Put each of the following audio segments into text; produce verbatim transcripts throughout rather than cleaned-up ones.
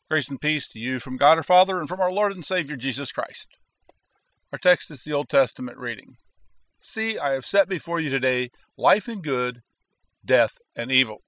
Grace and peace to you from God our Father and from our Lord and Savior Jesus Christ. Our text is the Old Testament reading. See, I have set before you today life and good, death and evil.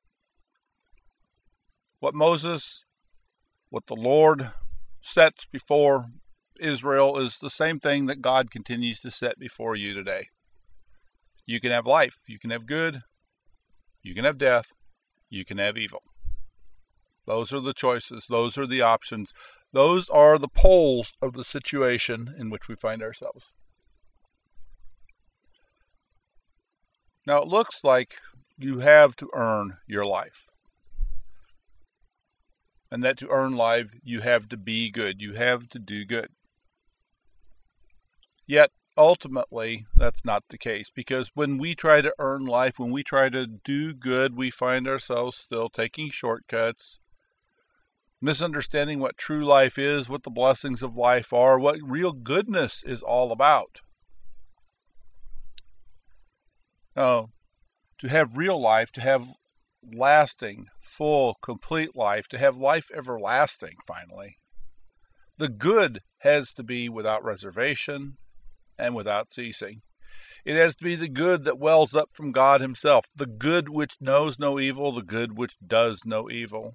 What Moses, what the Lord sets before Israel is the same thing that God continues to set before you today. You can have life, you can have good, you can have death, you can have evil. Those are the choices. Those are the options. Those are the poles of the situation in which we find ourselves. Now, it looks like you have to earn your life. And that to earn life, you have to be good. You have to do good. Yet, ultimately, that's not the case. Because when we try to earn life, when we try to do good, we find ourselves still taking shortcuts, misunderstanding what true life is, what the blessings of life are, what real goodness is all about. Now, to have real life, to have lasting, full, complete life, to have life everlasting, finally, the good has to be without reservation and without ceasing. It has to be the good that wells up from God Himself, the good which knows no evil, the good which does no evil.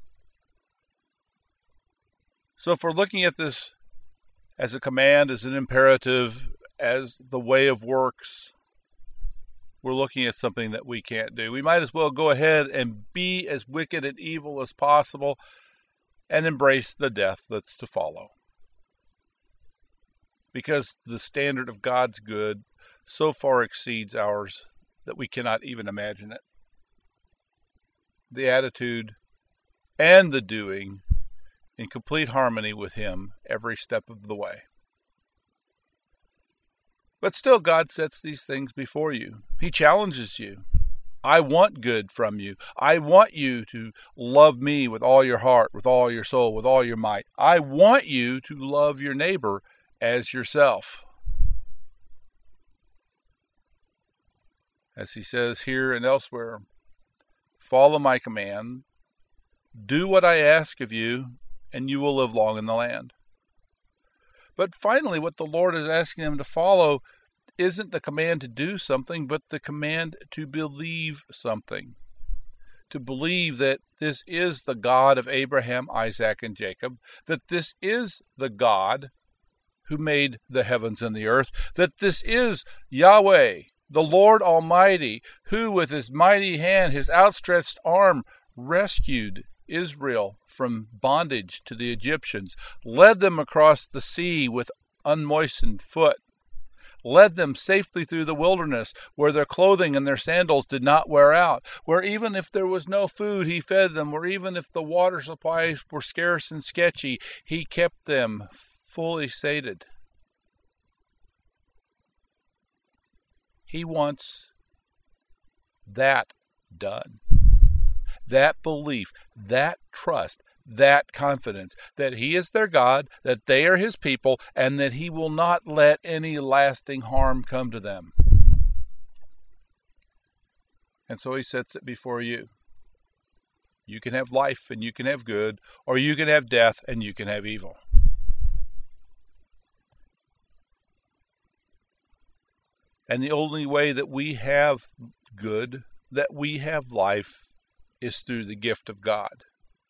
So if we're looking at this as a command, as an imperative, as the way of works, we're looking at something that we can't do. We might as well go ahead and be as wicked and evil as possible and embrace the death that's to follow. Because the standard of God's good so far exceeds ours that we cannot even imagine it. The attitude and the doing in complete harmony with Him every step of the way. But still, God sets these things before you. He challenges you. I want good from you. I want you to love me with all your heart, with all your soul, with all your might. I want you to love your neighbor as yourself. As He says here and elsewhere, follow my command, do what I ask of you, and you will live long in the land. But finally, what the Lord is asking them to follow isn't the command to do something, but the command to believe something. To believe that this is the God of Abraham, Isaac, and Jacob, that this is the God who made the heavens and the earth, that this is Yahweh, the Lord Almighty, who with His mighty hand, His outstretched arm, rescued Israel from bondage to the Egyptians, led them across the sea with unmoistened foot, led them safely through the wilderness where their clothing and their sandals did not wear out, where even if there was no food, He fed them, where even if the water supplies were scarce and sketchy, He kept them fully sated. He wants that done. That belief, that trust, that confidence that He is their God, that they are His people, and that He will not let any lasting harm come to them. And so He sets it before you. You can have life and you can have good, or you can have death and you can have evil. And the only way that we have good, that we have life, is through the gift of God.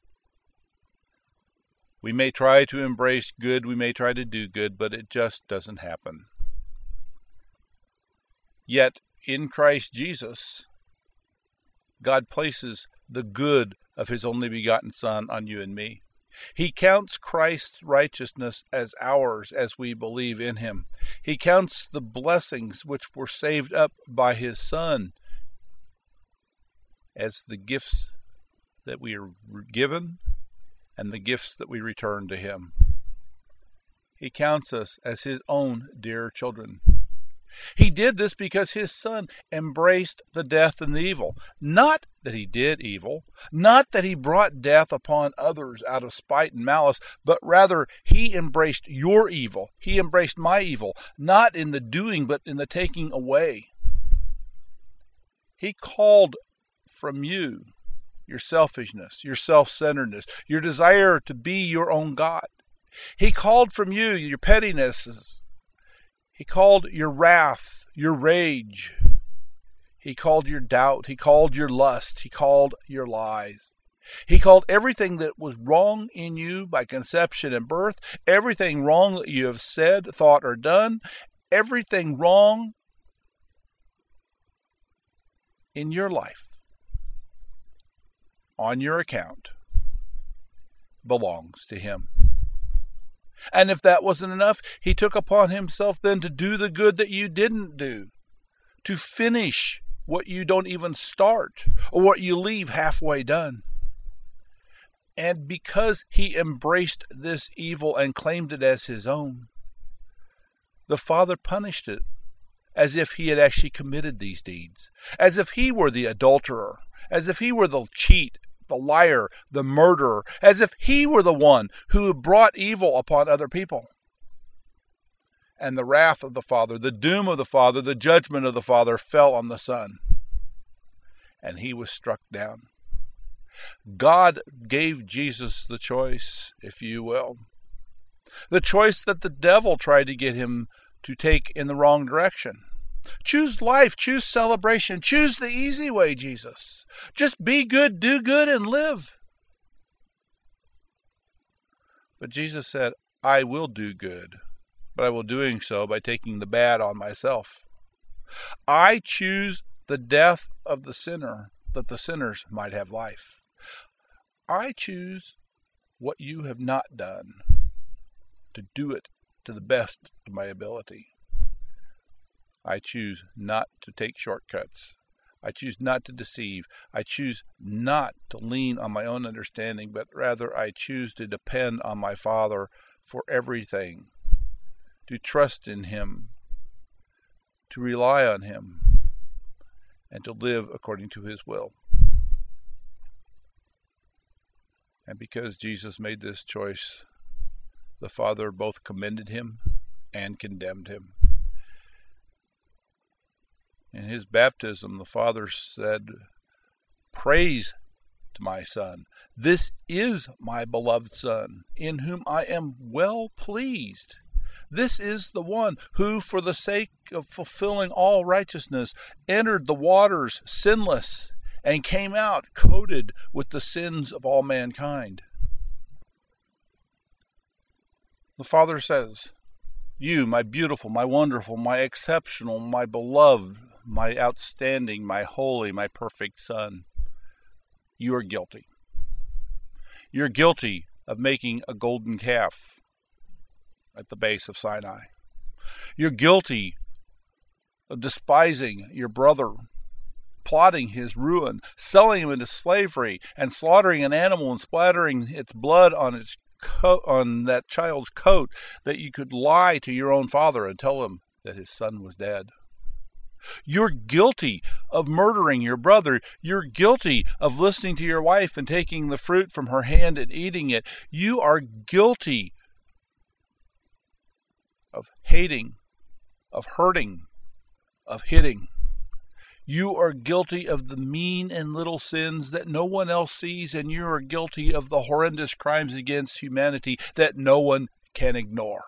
We may try to embrace good, we may try to do good, but it just doesn't happen. Yet, in Christ Jesus, God places the good of His only begotten Son on you and me. He counts Christ's righteousness as ours as we believe in Him. He counts the blessings which were saved up by His Son as the gifts that we are given and the gifts that we return to Him. He counts us as His own dear children. He did this because His Son embraced the death and the evil. Not that He did evil, not that He brought death upon others out of spite and malice, but rather He embraced your evil. He embraced my evil, not in the doing, but in the taking away. He called from you your selfishness, your self-centeredness, your desire to be your own God. He called from you your pettinesses. He called your wrath, your rage. He called your doubt. He called your lust. He called your lies. He called everything that was wrong in you by conception and birth, everything wrong that you have said, thought, or done, everything wrong in your life, on your account, belongs to him. And if that wasn't enough, he took upon himself then to do the good that you didn't do, to finish what you don't even start, or what you leave halfway done. And because he embraced this evil and claimed it as his own, the Father punished it as if he had actually committed these deeds, as if he were the adulterer, as if he were the cheat, the liar, the murderer, as if he were the one who brought evil upon other people. And the wrath of the Father, the doom of the Father, the judgment of the Father fell on the Son, and he was struck down. God gave Jesus the choice, if you will. The choice that the devil tried to get him to take in the wrong direction. Choose life, choose celebration, choose the easy way, Jesus. Just be good, do good, and live. But Jesus said, I will do good, but I will doing so by taking the bad on myself. I choose the death of the sinner, that the sinners might have life. I choose what you have not done, to do it to the best of my ability. I choose not to take shortcuts. I choose not to deceive. I choose not to lean on my own understanding, but rather I choose to depend on my Father for everything, to trust in him, to rely on him, and to live according to his will. And because Jesus made this choice, the Father both commended him and condemned him. In his baptism, the Father said, Praise to my Son. This is my beloved Son, in whom I am well pleased. This is the one who, for the sake of fulfilling all righteousness, entered the waters sinless, and came out coated with the sins of all mankind. The Father says, You, my beautiful, my wonderful, my exceptional, my beloved, my outstanding, my holy, my perfect Son, you are guilty. You're guilty of making a golden calf at the base of Sinai. You're guilty of despising your brother, plotting his ruin, selling him into slavery, and slaughtering an animal and splattering its blood on its co- on that child's coat, that you could lie to your own father and tell him that his son was dead. You're guilty of murdering your brother. You're guilty of listening to your wife and taking the fruit from her hand and eating it. You are guilty of hating, of hurting, of hitting. You are guilty of the mean and little sins that no one else sees, and you are guilty of the horrendous crimes against humanity that no one can ignore.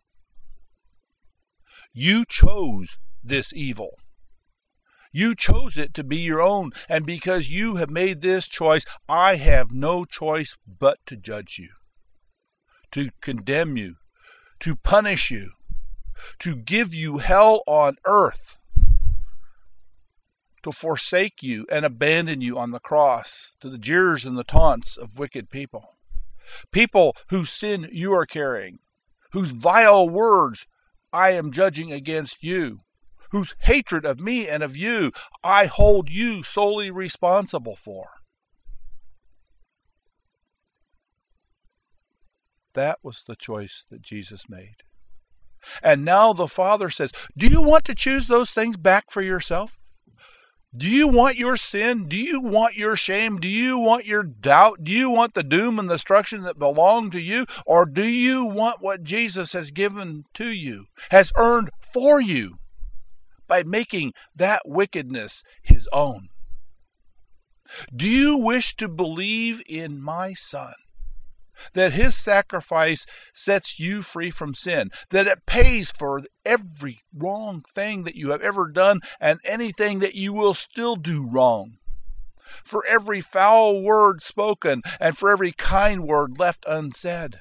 You chose this evil. You chose it to be your own, and because you have made this choice, I have no choice but to judge you, to condemn you, to punish you, to give you hell on earth, to forsake you and abandon you on the cross to the jeers and the taunts of wicked people. People whose sin you are carrying, whose vile words I am judging against you, whose hatred of me and of you I hold you solely responsible for. That was the choice that Jesus made. And now the Father says, do you want to choose those things back for yourself? Do you want your sin? Do you want your shame? Do you want your doubt? Do you want the doom and destruction that belong to you? Or do you want what Jesus has given to you, has earned for you by making that wickedness his own? Do you wish to believe in my Son? That his sacrifice sets you free from sin, that it pays for every wrong thing that you have ever done and anything that you will still do wrong, for every foul word spoken and for every kind word left unsaid.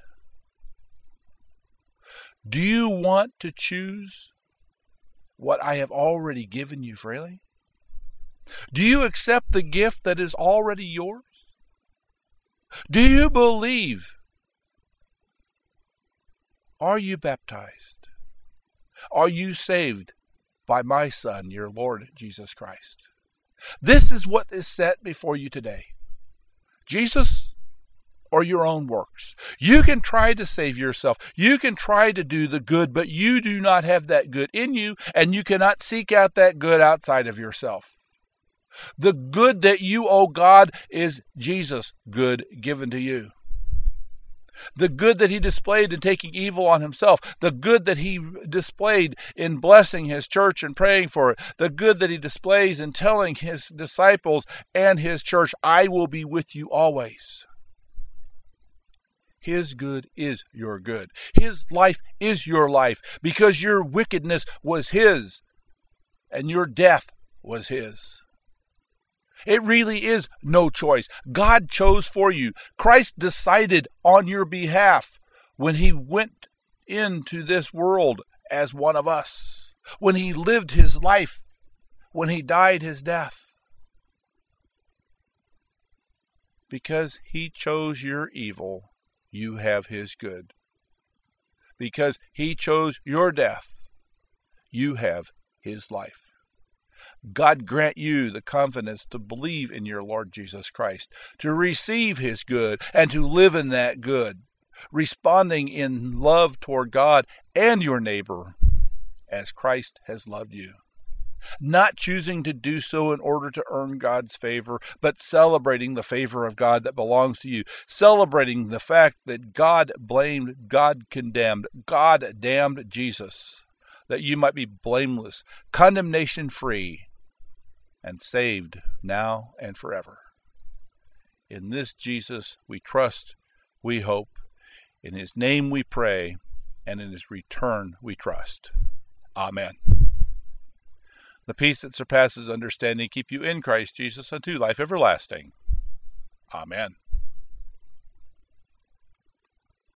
Do you want to choose what I have already given you freely? Do you accept the gift that is already yours? Do you believe? Are you baptized? Are you saved by my Son, your Lord Jesus Christ? This is what is set before you today. Jesus or your own works. You can try to save yourself. You can try to do the good, but you do not have that good in you, and you cannot seek out that good outside of yourself. The good that you owe God is Jesus' good given to you. The good that he displayed in taking evil on himself. The good that he displayed in blessing his church and praying for it. The good that he displays in telling his disciples and his church, I will be with you always. His good is your good. His life is your life, because your wickedness was his and your death was his. It really is no choice. God chose for you. Christ decided on your behalf when he went into this world as one of us, when he lived his life, when he died his death. Because he chose your evil, you have his good. Because he chose your death, you have his life. God grant you the confidence to believe in your Lord Jesus Christ, to receive his good, and to live in that good, responding in love toward God and your neighbor as Christ has loved you. Not choosing to do so in order to earn God's favor, but celebrating the favor of God that belongs to you. Celebrating the fact that God blamed, God condemned, God damned Jesus, that you might be blameless, condemnation-free, and saved now and forever. In this Jesus we trust, we hope. In his name we pray, and in his return we trust. Amen. The peace that surpasses understanding keep you in Christ Jesus unto life everlasting. Amen.